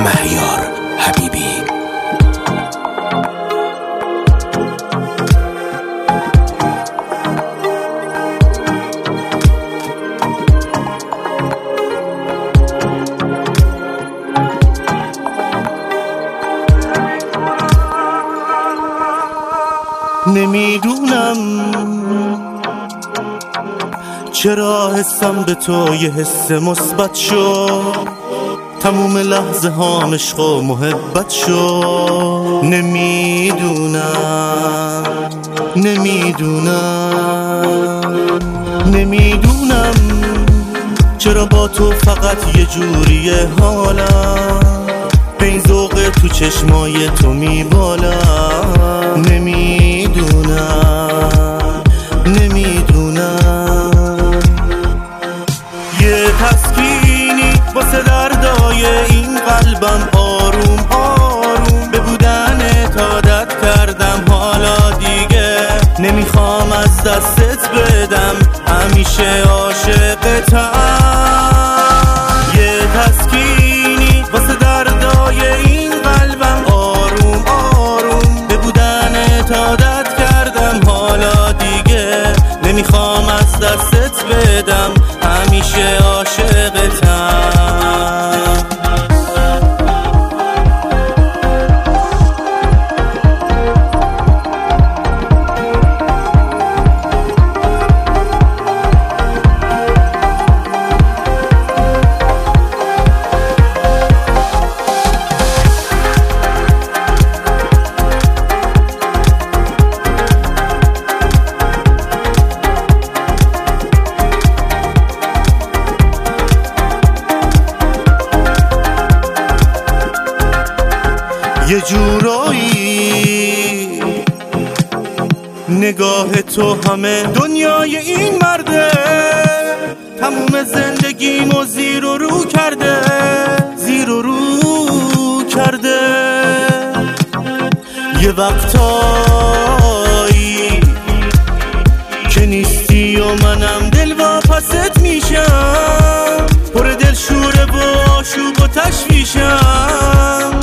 مهیار حبیبی. نمیدونم چرا حسم به تو یه حس مثبت شد، تموم لحظه هام عشق و محبت شد. نمیدونم چرا با تو فقط یه جوریه حالم، به این ذوق تو چشمای تو میبالم. نمیدونم یه تسکینی واسه دردای این قلبم، آروم آروم به بودنت عادت کردم، حالا دیگه نمیخوام از دستت بدم، همیشه عاشقتم. یه تسکینی واسه دردای این قلبم، آروم آروم به بودنت عادت کردم، حالا دیگه نمیخوام از دستت بدم، همیشه عاشقتم. یه جورایی نگاه تو همه دنیای این مرده، تموم زندگیمو زیر و رو کرده. یه وقتایی که نیستی و منم دل واپست میشم، پر دل شوره و آشوب و تشویشم.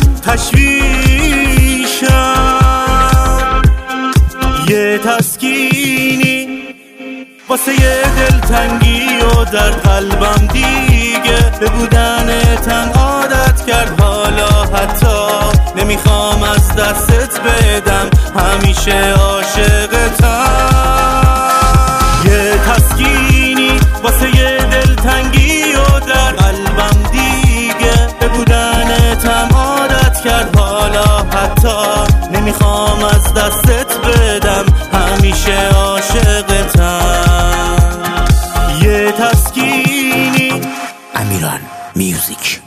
یه تسکینی واسه یه دلتنگی و در قلبم دیگه به بودنتن عادت کرد، حالا حتی نمیخوام از دستت بدم، همیشه عاشقتم. یه تسکینی واسه یه دلتنگی و در قلبم دیگه به بودنتن عادت کرد، حالا حتی نمیخوام از دستت بدم، همیشه عاشقتم. یه تسکینی. امیران میوزیک.